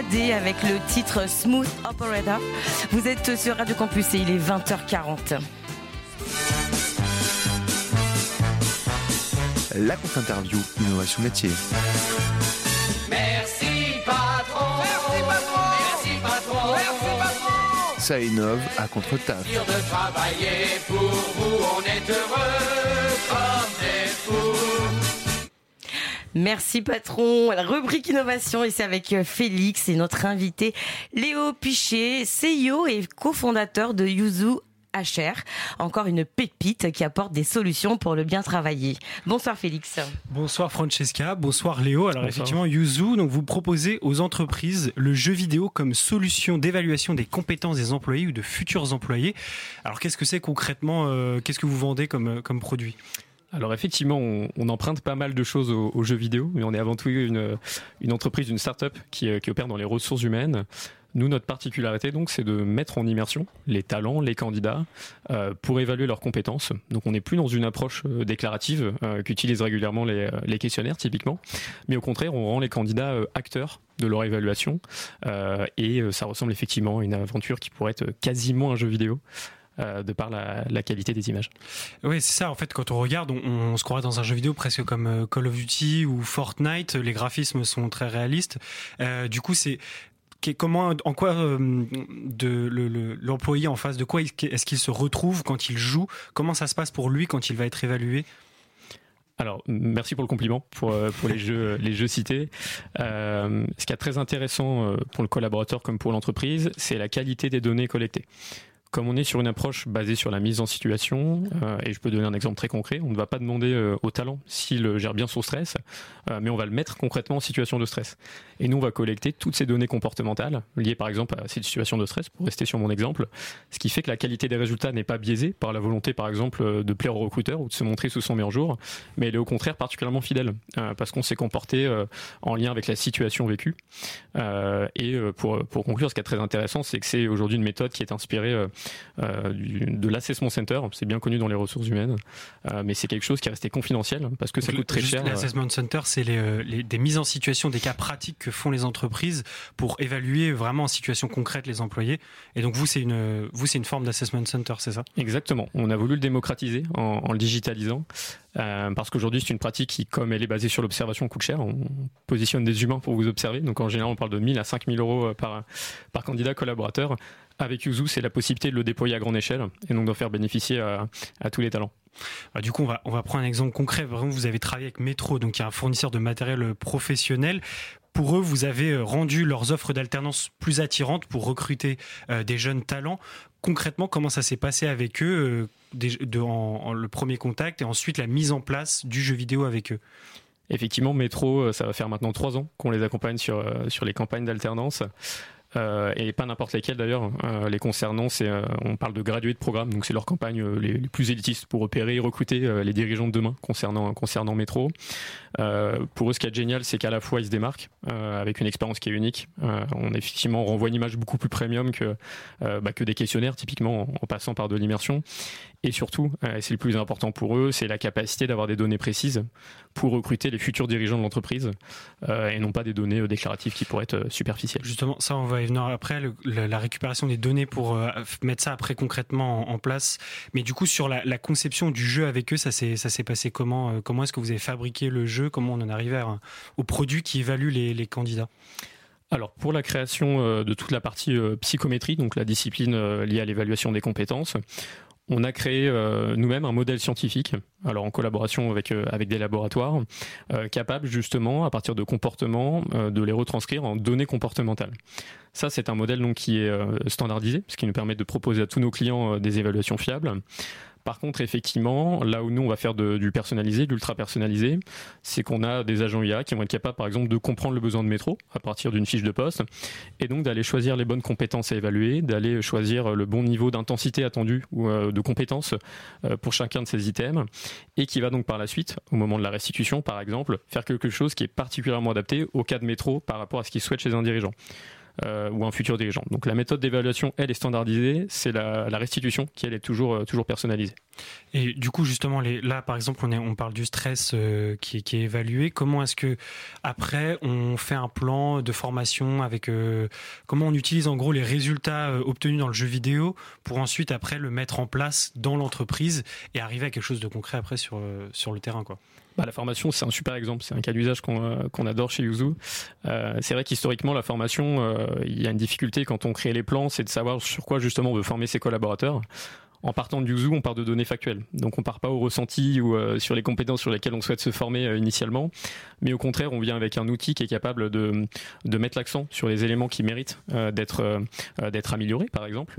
Sade avec le titre Smooth Operator. Vous êtes sur Radio Campus et il est 20h40. La contre-interview, innovation métier. Merci patron. Merci patron. Merci patron. Merci patron. Ça innove à contre-taf. Dur de travailler pour vous, on est heureux comme des fous. Merci patron. La rubrique innovation et c'est avec Félix et notre invité Léo Pichet, CEO et cofondateur de Yuzu HR, encore une pépite qui apporte des solutions pour le bien travailler. Bonsoir Félix. Bonsoir Francesca, bonsoir Léo. Alors bonsoir. Effectivement, Yuzu, donc vous proposez aux entreprises le jeu vidéo comme solution d'évaluation des compétences des employés ou de futurs employés. Alors qu'est-ce que c'est concrètement, qu'est-ce que vous vendez comme produit ? Alors effectivement, on emprunte pas mal de choses aux jeux vidéo, mais on est avant tout une entreprise, une start-up qui opère dans les ressources humaines. Nous, notre particularité, donc, c'est de mettre en immersion les talents, les candidats, pour évaluer leurs compétences. Donc, on n'est plus dans une approche déclarative qu'utilisent régulièrement les questionnaires, typiquement, mais au contraire, on rend les candidats acteurs de leur évaluation, et ça ressemble effectivement à une aventure qui pourrait être quasiment un jeu vidéo. De par la qualité des images. Oui, c'est ça. En fait, quand on regarde, on se croirait dans un jeu vidéo presque comme Call of Duty ou Fortnite. Les graphismes sont très réalistes. Du coup, en quoi l'employé en face de quoi est-ce qu'il se retrouve quand il joue ? Comment ça se passe pour lui quand il va être évalué ? Alors, merci pour le compliment pour les jeux cités. Ce qui est très intéressant pour le collaborateur comme pour l'entreprise, c'est la qualité des données collectées. Comme on est sur une approche basée sur la mise en situation, et je peux donner un exemple très concret, on ne va pas demander au talent s'il gère bien son stress, mais on va le mettre concrètement en situation de stress. Et nous, on va collecter toutes ces données comportementales liées par exemple à cette situation de stress, pour rester sur mon exemple, ce qui fait que la qualité des résultats n'est pas biaisée par la volonté par exemple de plaire au recruteur ou de se montrer sous son meilleur jour, mais elle est au contraire particulièrement fidèle, parce qu'on s'est comporté en lien avec la situation vécue. Et pour conclure, ce qui est très intéressant, c'est que c'est aujourd'hui une méthode qui est inspirée de l'Assessment Center. C'est bien connu dans les ressources humaines, mais c'est quelque chose qui est resté confidentiel parce que ça coûte très cher. L'Assessment Center, c'est des mises en situation, des cas pratiques que font les entreprises pour évaluer vraiment en situation concrète les employés. Et donc vous, c'est une forme d'Assessment Center, c'est ça ? Exactement. On a voulu le démocratiser en le digitalisant. Parce qu'aujourd'hui, c'est une pratique qui, comme elle est basée sur l'observation, coûte cher. On positionne des humains pour vous observer. Donc en général, on parle de 1 000 à 5 000 euros par candidat collaborateur. Avec Yuzu, c'est la possibilité de le déployer à grande échelle et donc d'en faire bénéficier à tous les talents. Du coup, on va prendre un exemple concret. Vraiment, vous avez travaillé avec Metro, donc qui est un fournisseur de matériel professionnel. Pour eux, vous avez rendu leurs offres d'alternance plus attirantes pour recruter des jeunes talents. Concrètement, comment ça s'est passé avec eux, le premier contact et ensuite la mise en place du jeu vidéo avec eux ? Effectivement, Metro, ça va faire maintenant 3 ans qu'on les accompagne sur les campagnes d'alternance. Et pas n'importe lesquels d'ailleurs. Les concernant, on parle de gradués de programme, donc c'est leurs campagnes les plus élitistes pour repérer et recruter les dirigeants de demain concernant Metro. Pour eux, ce qui est génial, c'est qu'à la fois ils se démarquent avec une expérience qui est unique. On effectivement renvoie une image beaucoup plus premium que des questionnaires, typiquement en passant par de l'immersion. Et surtout, et c'est le plus important pour eux, c'est la capacité d'avoir des données précises pour recruter les futurs dirigeants de l'entreprise et non pas des données déclaratives qui pourraient être superficielles. Justement, ça on va y venir après, la récupération des données pour mettre ça après concrètement en place. Mais du coup, sur la conception du jeu avec eux, ça s'est passé comment ? Comment est-ce que vous avez fabriqué le jeu ? Comment on en est arrivé au produit qui évalue les candidats ? Alors pour la création de toute la partie psychométrie, donc la discipline liée à l'évaluation des compétences, on a créé nous-mêmes un modèle scientifique, alors en collaboration avec des laboratoires, capables justement, à partir de comportements, de les retranscrire en données comportementales. Ça, c'est un modèle donc qui est standardisé, ce qui nous permet de proposer à tous nos clients des évaluations fiables. Par contre, effectivement, là où nous, on va faire du personnalisé, de l'ultra personnalisé, c'est qu'on a des agents IA qui vont être capables, par exemple, de comprendre le besoin de Metro à partir d'une fiche de poste et donc d'aller choisir les bonnes compétences à évaluer, d'aller choisir le bon niveau d'intensité attendu ou de compétences pour chacun de ces items et qui va donc par la suite, au moment de la restitution, par exemple, faire quelque chose qui est particulièrement adapté au cas de Metro par rapport à ce qu'il souhaite chez un dirigeant. Ou un futur dirigeant. Donc la méthode d'évaluation, elle, est standardisée, c'est la restitution qui, elle, est toujours personnalisée. Et du coup, justement, là, par exemple, on parle du stress qui est évalué. Comment est-ce que après on fait un plan de formation avec comment on utilise en gros les résultats obtenus dans le jeu vidéo pour ensuite après le mettre en place dans l'entreprise et arriver à quelque chose de concret après sur le terrain, quoi. La formation, c'est un super exemple, c'est un cas d'usage qu'on adore chez Yuzu. C'est vrai qu'historiquement, la formation, il y a une difficulté quand on crée les plans, c'est de savoir sur quoi justement on veut former ses collaborateurs. En partant de Yuzu, on part de données factuelles. Donc on part pas au ressenti ou sur les compétences sur lesquelles on souhaite se former initialement, mais au contraire, on vient avec un outil qui est capable de mettre l'accent sur les éléments qui méritent d'être améliorés, par exemple.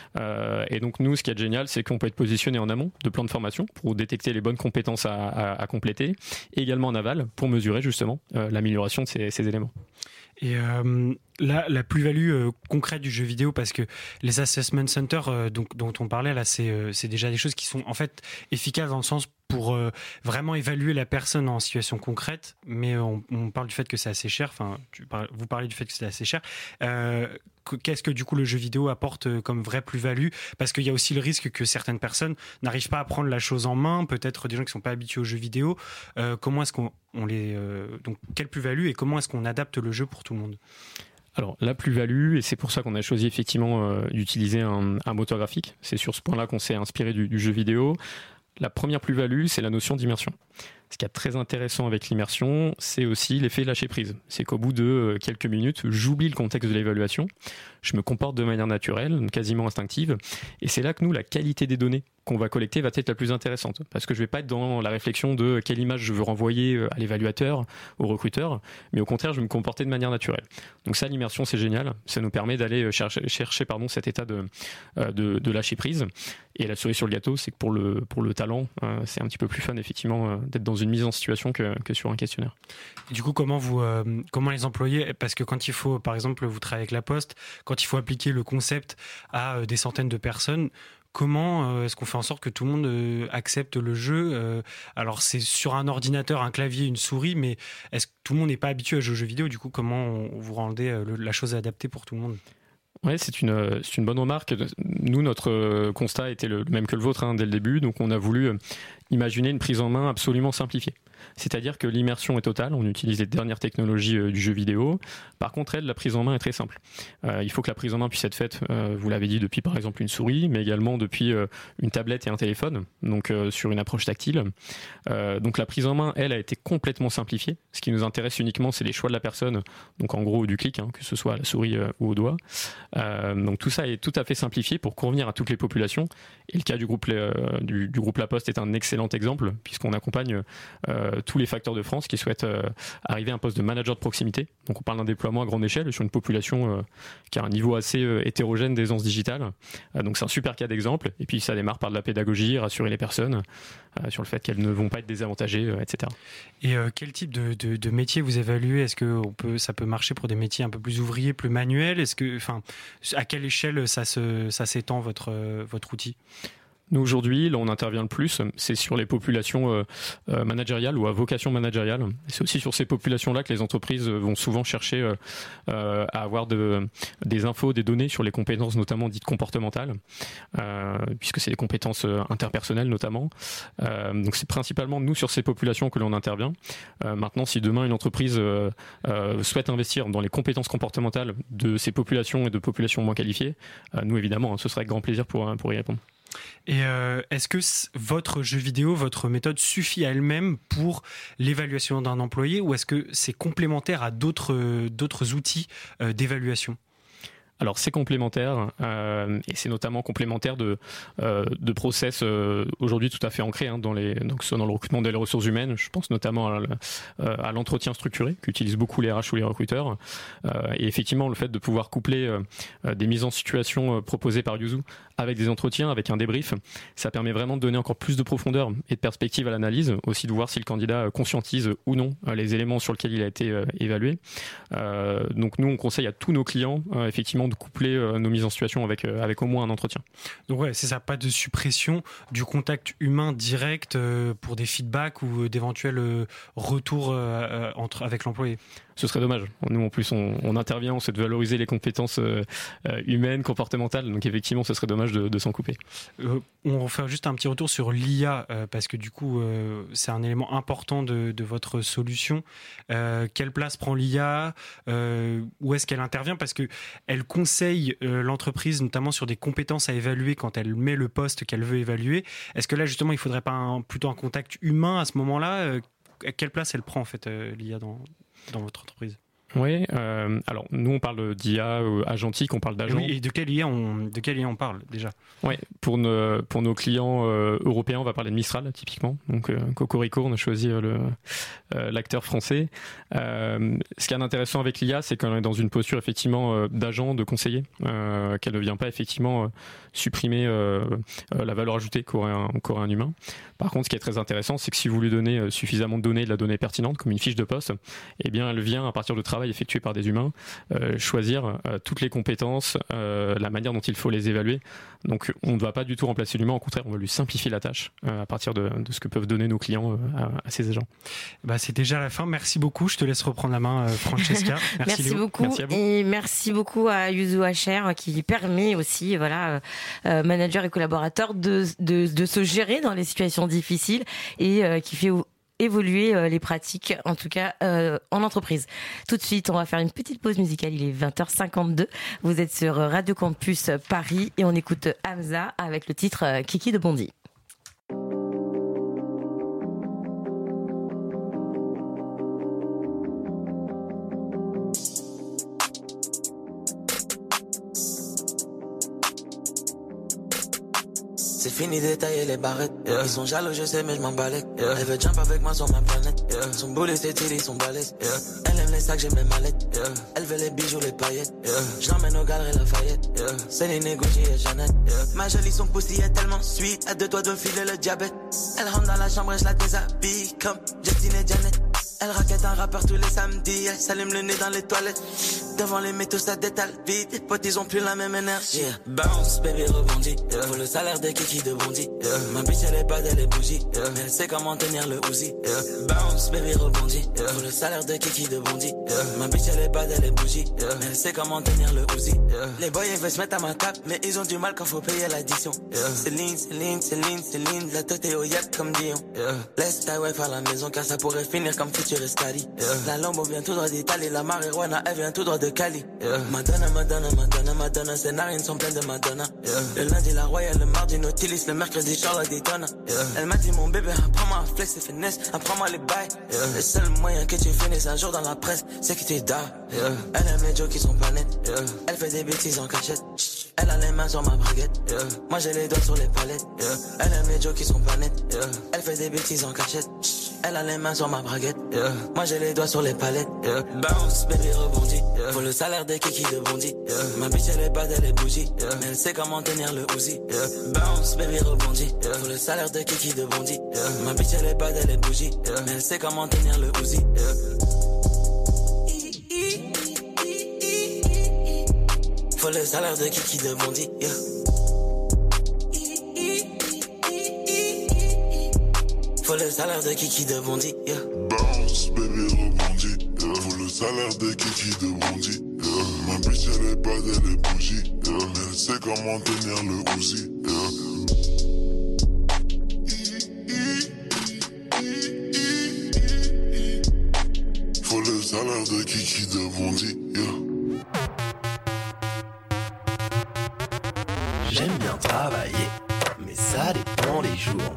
Et donc nous, ce qui est génial, c'est qu'on peut être positionné en amont de plans de formation pour détecter les bonnes compétences à compléter, et également en aval pour mesurer justement l'amélioration de ces éléments. Et là, la plus-value concrète du jeu vidéo, parce que les assessment centers dont on parlait là, c'est déjà des choses qui sont en fait efficaces dans le sens pour vraiment évaluer la personne en situation concrète, mais on parle du fait que c'est assez cher. Enfin, vous parlez du fait que c'est assez cher. Qu'est-ce que du coup le jeu vidéo apporte comme vraie plus-value? Parce qu'il y a aussi le risque que certaines personnes n'arrivent pas à prendre la chose en main, peut-être des gens qui sont pas habitués aux jeux vidéo. Comment est-ce qu'on donc quelle plus-value et comment est-ce qu'on adapte le jeu pour tout le monde? Alors la plus-value, et c'est pour ça qu'on a choisi effectivement d'utiliser un moteur graphique, c'est sur ce point-là qu'on s'est inspiré du jeu vidéo. La première plus-value, c'est la notion d'immersion. Ce qui est très intéressant avec l'immersion, c'est aussi l'effet lâcher prise. C'est qu'au bout de quelques minutes, j'oublie le contexte de l'évaluation, je me comporte de manière naturelle, quasiment instinctive, et c'est là que nous, la qualité des données qu'on va collecter va être la plus intéressante, parce que je vais pas être dans la réflexion de quelle image je veux renvoyer à l'évaluateur, au recruteur, mais au contraire, je vais me comporter de manière naturelle. Donc ça, l'immersion, c'est génial, ça nous permet d'aller chercher cet état de lâcher prise. Et la cerise sur le gâteau, c'est que pour le talent, c'est un petit peu plus fun effectivement d'être dans une mise en situation que sur un questionnaire. Et du coup, comment les employés, parce que quand il faut, par exemple, vous travaillez avec La Poste, quand il faut appliquer le concept à des centaines de personnes, comment est-ce qu'on fait en sorte que tout le monde accepte le jeu? Alors c'est sur un ordinateur, un clavier, une souris, mais est-ce que tout le monde n'est pas habitué à jouer aux jeux vidéo? Du coup, comment vous rendez la chose adaptée pour tout le monde? Oui, c'est une bonne remarque. Nous, notre constat était le même que le vôtre dès le début, donc on a voulu imaginer une prise en main absolument simplifiée. C'est-à-dire que l'immersion est totale, on utilise les dernières technologies du jeu vidéo. Par contre, la prise en main est très simple. Il faut que la prise en main puisse être faite, vous l'avez dit, depuis par exemple une souris, mais également depuis une tablette et un téléphone, donc sur une approche tactile. Donc la prise en main, elle, a été complètement simplifiée. Ce qui nous intéresse uniquement, c'est les choix de la personne, donc en gros du clic, que ce soit à la souris ou au doigt. Donc tout ça est tout à fait simplifié pour convenir à toutes les populations. Et le cas du groupe La Poste est un excellent exemple, puisqu'on accompagne tous les facteurs de France qui souhaitent arriver à un poste de manager de proximité. Donc on parle d'un déploiement à grande échelle sur une population qui a un niveau assez hétérogène d'aisance digitale. Donc c'est un super cas d'exemple. Et puis ça démarre par de la pédagogie, rassurer les personnes sur le fait qu'elles ne vont pas être désavantagées, etc. Et quel type de métier vous évaluez? Est-ce que ça peut marcher pour des métiers un peu plus ouvriers, plus manuels? À quelle échelle ça s'étend votre outil? Nous, aujourd'hui, là, on intervient le plus, c'est sur les populations managériales ou à vocation managériale. C'est aussi sur ces populations-là que les entreprises vont souvent chercher à avoir des infos, des données sur les compétences, notamment dites comportementales, puisque c'est des compétences interpersonnelles, notamment. Donc, c'est principalement, nous, sur ces populations que l'on intervient. Maintenant, si demain, une entreprise souhaite investir dans les compétences comportementales de ces populations et de populations moins qualifiées, nous, évidemment, ce serait avec grand plaisir pour y répondre. Et est-ce que votre jeu vidéo, votre méthode suffit à elle-même pour l'évaluation d'un employé, ou est-ce que c'est complémentaire à d'autres outils d'évaluation? Alors c'est complémentaire et c'est notamment complémentaire de process aujourd'hui tout à fait ancrés dans le recrutement des ressources humaines. Je pense notamment à l'entretien structuré qu'utilisent beaucoup les RH ou les recruteurs. Et effectivement, le fait de pouvoir coupler des mises en situation proposées par Yuzu avec des entretiens, avec un débrief, ça permet vraiment de donner encore plus de profondeur et de perspective à l'analyse, aussi de voir si le candidat conscientise ou non les éléments sur lesquels il a été évalué. Donc nous, on conseille à tous nos clients effectivement de coupler nos mises en situation avec au moins un entretien. Donc ouais, c'est ça, pas de suppression du contact humain direct pour des feedbacks ou d'éventuels retours avec l'employé. Ce serait dommage. Nous, en plus, on intervient, on souhaite valoriser les compétences humaines, comportementales. Donc, effectivement, ce serait dommage courage de s'en couper. On va faire juste un petit retour sur l'IA, parce que du coup, c'est un élément important de votre solution. Quelle place prend l'IA ? Où est-ce qu'elle intervient ? Parce qu'elle conseille l'entreprise, notamment sur des compétences à évaluer quand elle met le poste qu'elle veut évaluer. Est-ce que là, justement, il ne faudrait pas plutôt un contact humain à ce moment-là ? Quelle place elle prend, en fait, l'IA dans votre entreprise ? Oui, alors nous on parle d'IA agentique, on parle d'agent. Et de quelle IA on parle déjà ? Oui, pour nos clients européens, on va parler de Mistral typiquement. Donc Cocorico, on a choisi l'acteur français. Ce qui est intéressant avec l'IA, c'est qu'on est dans une posture effectivement d'agent, de conseiller, qu'elle ne vient pas effectivement supprimer la valeur ajoutée qu'aurait un humain. Par contre, ce qui est très intéressant, c'est que si vous lui donnez suffisamment de données, de la donnée pertinente, comme une fiche de poste, eh bien, elle vient à partir de travail effectué par des humains choisir toutes les compétences, la manière dont il faut les évaluer. Donc, on ne va pas du tout remplacer l'humain. Au contraire, on va lui simplifier la tâche à partir de ce que peuvent donner nos clients à ces agents. C'est déjà la fin. Merci beaucoup. Je te laisse reprendre la main, Francesca. Merci beaucoup. Merci à vous. Et merci beaucoup à Yuzu HR qui permet aussi, managers et collaborateurs de se gérer dans les situations difficiles et qui fait évoluer les pratiques, en tout cas en entreprise. Tout de suite, on va faire une petite pause musicale. Il est 20h52. Vous êtes sur Radio Campus Paris et on écoute Hamza avec le titre Kiki de Bondy. C'est fini d'étailler les barrettes, Ils sont jaloux, je sais, mais je m'en balèque, Elle veut jump avec moi sur ma planète, Son boulet, c'est tiré, son balèze, Elle aime les sacs, j'aime les mallettes, Elle veut les bijoux, les paillettes, Je l'emmène aux galeries Lafayette, Céline, Gucci et Jeannette, Ma jolie, son pussy est tellement sweet, à 2 doigts de filer le diabète. Elle rentre dans la chambre et je la déshabille, comme Justine et Janet. Elle raquette un rappeur tous les samedis, elle s'allume le nez dans les toilettes. Devant les métaux ça détale vite, les potes ils ont plus la même énergie. Bounce baby rebondit, pour le salaire de Kiki de Bondy. Ma bitch elle est bad, elle est bougie, mais elle sait comment tenir le Uzi. Bounce baby rebondit, pour le salaire de Kiki de Bondy. Ma bitch elle est bad, elle est bougie, mais elle sait comment tenir le Uzi. Les boys ils veulent se mettre à ma table, mais ils ont du mal quand faut payer l'addition. Céline, la tête est au yep comme Dion. Laisse ta wife à la maison car ça pourrait finir comme futur. La Lambo vient tout droit d'Italie, la marijuana elle vient tout droit de Cali. Madonna, ses narines sont pleines de Madonna. Le lundi la Royale, le mardi Nautilus, le mercredi Charlotte Daytona. Elle m'a dit mon bébé, apprends-moi à flex et finesse, apprends-moi les bails. Le seul moyen que tu finisses un jour dans la presse, c'est que tu dors. Elle aime les jokes qui sont pas nets, elle fait des bêtises en cachette. Elle a les mains sur ma braguette, moi j'ai les doigts sur les palettes. Elle aime les jokes qui sont pas nets, elle fait des bêtises en cachette. Elle a les mains sur ma braguette, moi j'ai les doigts sur les palettes. Bounce baby rebondit, pour le salaire de Kiki de Bondy. Ma bitch elle est bad, elle est bougie, mais elle sait comment tenir le Uzi. Bounce baby rebondit, pour le salaire de Kiki de Bondy. Ma bitch elle est bad, elle est bougie, mais elle sait comment tenir le Uzi. Faut le salaire de Kiki de Bondy, Faut le salaire de Kiki de Bondy, Bounce, baby, rebondit, Faut le salaire de Kiki de Bondy, Ma bitch, elle est bad, elle est bougie, mais elle sait comment tenir le Uzi, Faut le salaire de Kiki de Bondy, J'aime bien travailler, mais ça dépend des jours.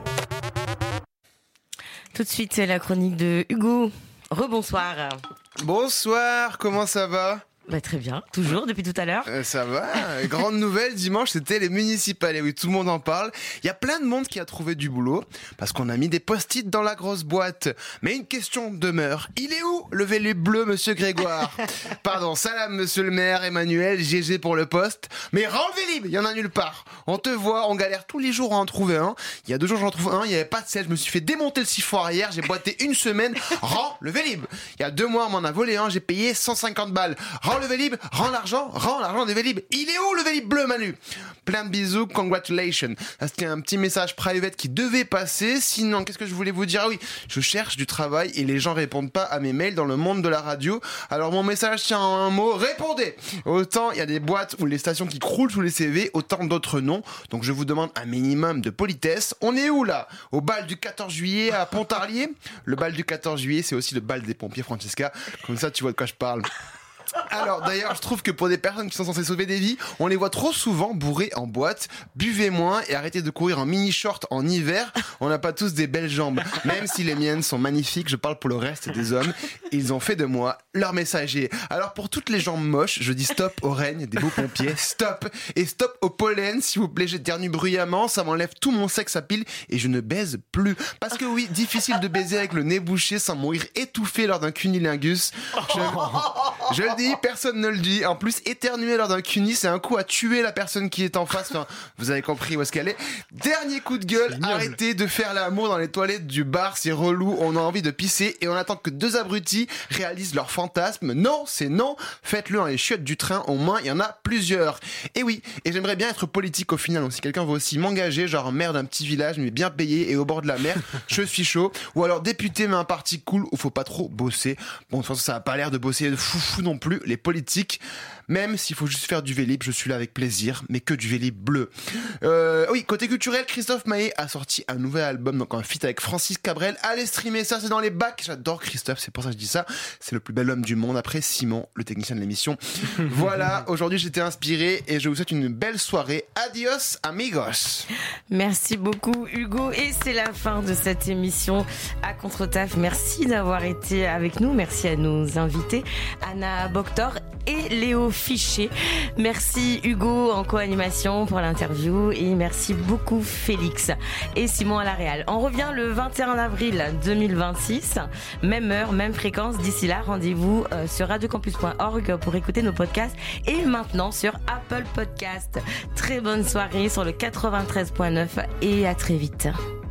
Tout de suite, c'est la chronique de Hugo. Rebonsoir. Bonsoir, comment ça va ? Très bien, toujours depuis tout à l'heure. Ça va. Grande nouvelle, dimanche c'était les municipales. Et oui, tout le monde en parle. Il y a plein de monde qui a trouvé du boulot parce qu'on a mis des post-it dans la grosse boîte. Mais une question demeure. Il est où le Vélib bleu, monsieur Grégoire ? Pardon, salam monsieur le maire, Emmanuel, GG pour le poste. Mais rends le Vélib, il y en a nulle part. On te voit, on galère tous les jours à en trouver un. Il y a 2 jours j'en trouve un, il n'y avait pas de sel. Je me suis fait démonter le siphon arrière, j'ai boité 1 semaine. Rends le Vélib. Il y a 2 mois on m'en a volé un, j'ai payé 150 balles. Rends Rends le Vélib, rends l'argent des Vélib. Il est où le Vélib bleu, Manu? Plein de bisous, congratulations. Ça, c'était un petit message private qui devait passer. Sinon, qu'est-ce que je voulais vous dire? Ah oui, je cherche du travail et les gens répondent pas à mes mails dans le monde de la radio. Alors mon message tient en un mot, répondez. Autant il y a des boîtes ou les stations qui croulent sous les CV, autant d'autres non. Donc je vous demande un minimum de politesse. On est où là? Au bal du 14 juillet à Pontarlier? Le bal du 14 juillet, c'est aussi le bal des pompiers, Francesca. Comme ça, tu vois de quoi je parle. Alors d'ailleurs, je trouve que pour des personnes qui sont censées sauver des vies, on les voit trop souvent bourrés en boîte. Buvez moins et arrêtez de courir en mini-short en hiver. On n'a pas tous des belles jambes. Même si les miennes sont magnifiques, je parle pour le reste des hommes. Ils ont fait de moi leur messager. Alors pour toutes les jambes moches, je dis stop au règne des beaux pompiers. Stop. Et stop au pollen, s'il vous plaît. J'éternue bruyamment, ça m'enlève tout mon sexe à pile et je ne baise plus. Parce que oui, difficile de baiser avec le nez bouché sans mourir étouffé lors d'un cunilingus. Je le dis, personne ne le dit. En plus, éternuer lors d'un cuni, c'est un coup à tuer la personne qui est en face. Enfin, vous avez compris où est-ce qu'elle est. Dernier coup de gueule, arrêtez de faire l'amour dans les toilettes du bar, c'est relou. On a envie de pisser et on attend que deux abrutis réalisent leur fantasme. Non, c'est non. Faites-le dans les chiottes du train, au moins il y en a plusieurs. Et oui, et j'aimerais bien être politique au final. Donc si quelqu'un veut aussi m'engager, genre maire d'un petit village, mais bien payé et au bord de la mer, je suis chaud. Ou alors député mais un parti cool où faut pas trop bosser. Bon, de toute façon, ça a pas l'air de bosser de foufou non plus, les politiques. Même s'il faut juste faire du Vélib, je suis là avec plaisir, mais que du Vélib bleu. Oui, côté culturel, Christophe Maé a sorti un nouvel album, donc un feat avec Francis Cabrel. Allez streamer ça, c'est dans les bacs. J'adore Christophe, c'est pour ça que je dis ça. C'est le plus bel homme du monde après Simon, le technicien de l'émission. Voilà, aujourd'hui j'étais inspiré et je vous souhaite une belle soirée. Adios, amigos. Merci beaucoup, Hugo. Et c'est la fin de cette émission à Contre-Taf. Merci d'avoir été avec nous. Merci à nos invités, Anna Boctor et Léo Fichet. Merci Hugo en co-animation pour l'interview et merci beaucoup Félix et Simon à la réal. On revient le 21 avril 2026, même heure, même fréquence. D'ici là, rendez-vous sur radiocampus.org pour écouter nos podcasts et maintenant sur Apple Podcast. Très bonne soirée sur le 93.9 et à très vite.